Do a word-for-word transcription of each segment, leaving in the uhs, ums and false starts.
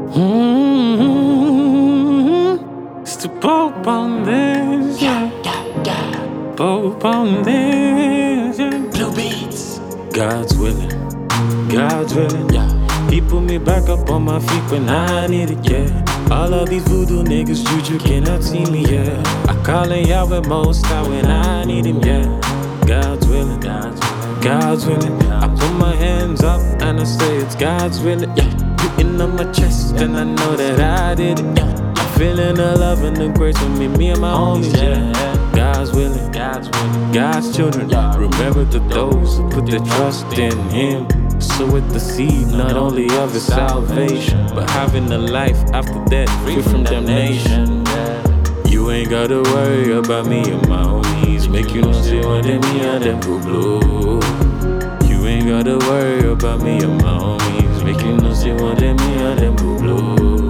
Mm-hmm. It's the Pope on this, yeah. Pope on this, yeah. Blue beats. God's willing, God's willing, Yeah. He put me back up on my feet when I need it, yeah. All of these voodoo niggas, juju cannot see me, yeah. I call in Yahweh most high when I need him, yeah. God's willing, God's willing, God's willing. I put my hands up and I say it's God's willing, yeah. Beating on my chest and I know that I did it, yeah. I'm feeling the love and the grace with me, me and my homies, yeah. God's willing, God's willing, God's children. Remember the those who put their trust in Him. So with the seed, not only of His salvation, but having a life after death, free from damnation. You ain't gotta worry about me and my homies. Make you know say what them me and them go blue. You ain't gotta worry about me and my homies. Make you know say what them me and them go blue.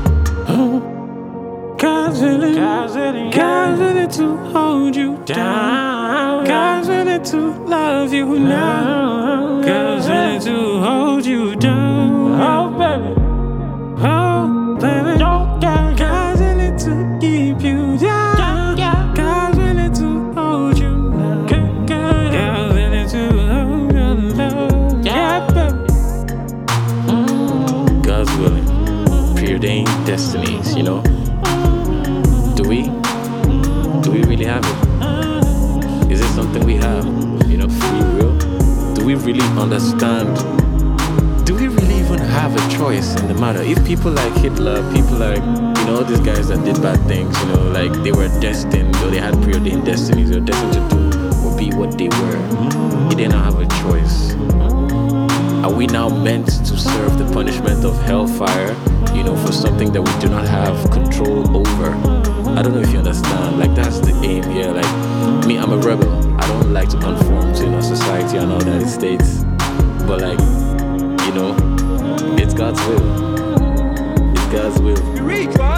God's willing, God's willing, God's willing to hold you down. God's willing to love you now. God's willing to hold you down. Oh baby, oh baby, God's willing to keep you down. God's willing to hold you now. God's willing to hold you down. Yeah, baby. God's willing, preordained destinies, you know. Do we? Do we really have it? Is it something we have? You know, free will? Do we really understand? Do we really even have a choice in the matter? If people like Hitler, people like, you know, all these guys that did bad things, you know, like they were destined, or they had preordained destinies, they were destined to do or be what they were. They didn't have a choice. Are we now meant to serve the punishment of hellfire, you know, for something that we do not have control over? I don't know if you understand. Like, that's the aim here. Like, me, I'm a rebel. I don't like to conform to, you know, society and all that it states. But like, you know, it's God's will. It's God's will.